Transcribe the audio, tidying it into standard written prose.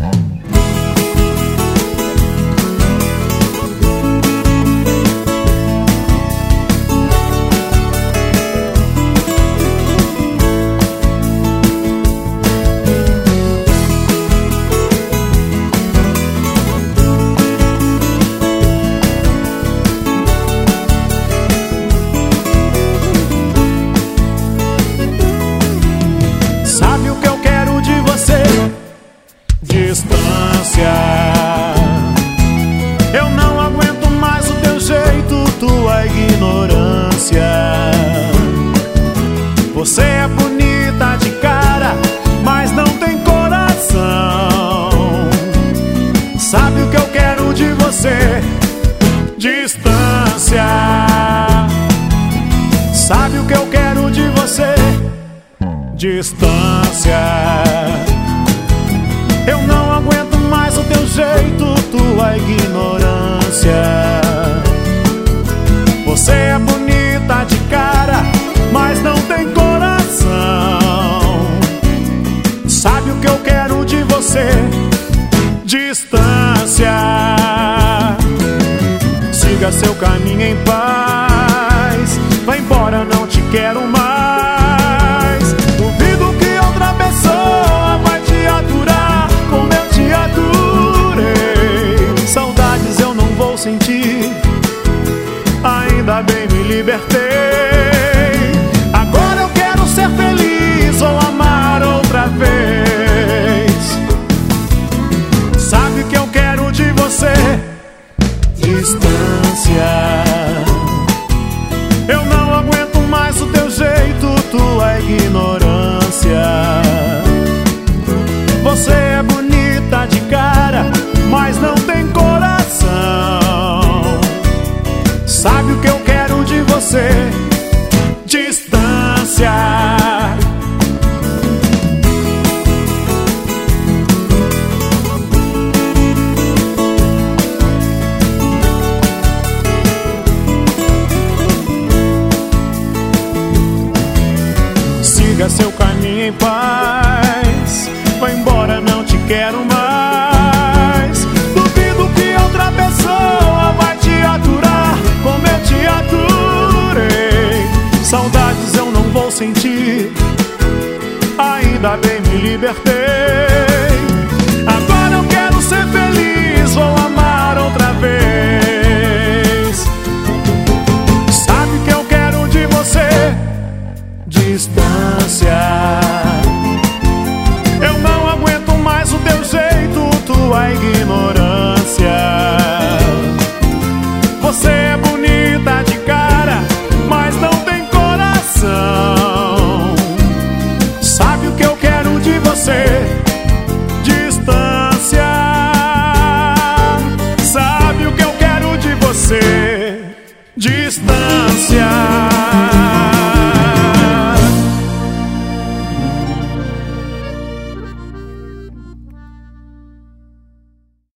Sabe o que eu quero de você? Distância. Eu não aguento mais o teu jeito, tua ignorância. Você é bonita de cara, mas não tem coração. Sabe o que eu quero de você? Distância. Sabe o que eu quero de você? Distância. Eu não aguento mais o teu jeito, tua ignorância. Você é bonita de cara, mas não tem coração. Sabe o que eu quero de você? Distância. Siga seu caminho em paz, vai embora, não te quero mais. Duvido que outra pessoa vai te aturar como eu te aturei. Saudades eu não vou sentir, ainda bem me libertei. Agora eu quero ser feliz ou amar outra vez. Sabe o que eu quero de você? Distância. Eu não aguento mais o teu jeito, tua ignorância. Você é bonita de cara, mas não tem coração. Sabe o que eu quero de você? Distância. Siga seu caminho em paz, vai embora, não te quero mais. Duvido que outra pessoa vai te aturar como eu te aturei. Saudades eu não vou sentir, ainda bem